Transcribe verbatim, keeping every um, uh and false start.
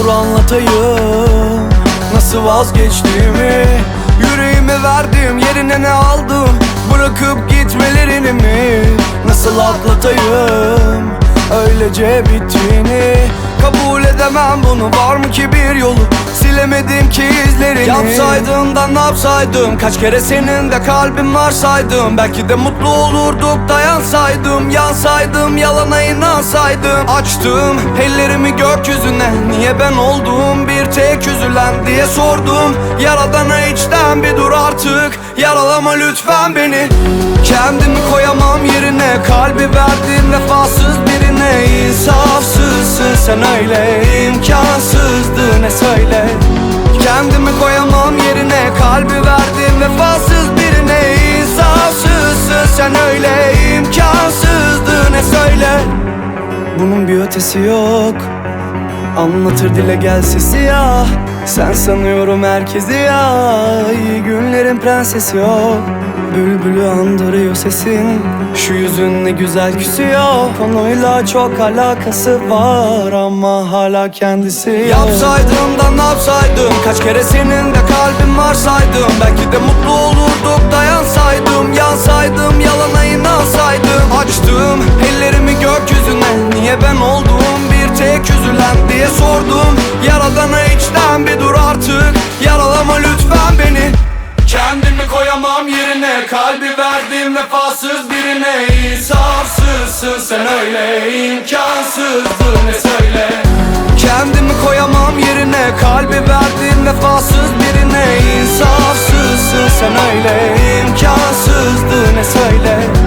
olur anlatayım nasıl vazgeçtiğimi. Yüreğimi verdim, yerine ne aldım, bırakıp gitmelerini mi? Nasıl atlatayım öylece bittiğini? Kabul edemem bunu, var mı ki bir yolu? Silemedim ki izlerini. Yapsaydım da ne yapsaydım, kaç kere senin de kalbin varsaydım. Belki de mutlu olurduk dayansaydım, yansaydım, yalana inansaydım. Açtım ellerimi gökyüzüne, niye ben oldum bir tek üzülen diye sordum. Yaradana içten bir dur artık, yaralama lütfen beni. Kendimi koyamam yerine, kalbi verdim vefasız birine. İnsafsızsın sen öyle, imkansızdı ne söyle. Kendimi koyamam yerine, kalbi verdim vefasız birine. İnsafsızsın sen öyle, imkansızdı ne söyle. Bunun bir ötesi yok, anlatır dile gelse siyah. Sen sanıyorum herkesi ya, iyi günlerin prensesi yok. Bülbülü andırıyor sesin, şu yüzün ne güzel küsüyor. Konuyla çok alakası var ama hala kendisi yok. Yapsaydım da ne yapsaydım, kaç kere senin de kalbin varsaydım. Belki de mutlu olurduk dayansaydım, yansaydım, yalana inansaydım. Açtım ellerimi gökyüzüne, niye ben oldum bir tek üzülen diye sordum. Yaradana içten bir dur artık, yaralama lütfen beni. Kendimi koyamam yerine, kalbi verdim vefasız birine. İnsafsızsın sen öyle, imkansızdı ne söyle. Kendimi koyamam yerine, kalbi verdim vefasız birine. İnsafsızsın sen öyle, imkansızdı ne söyle.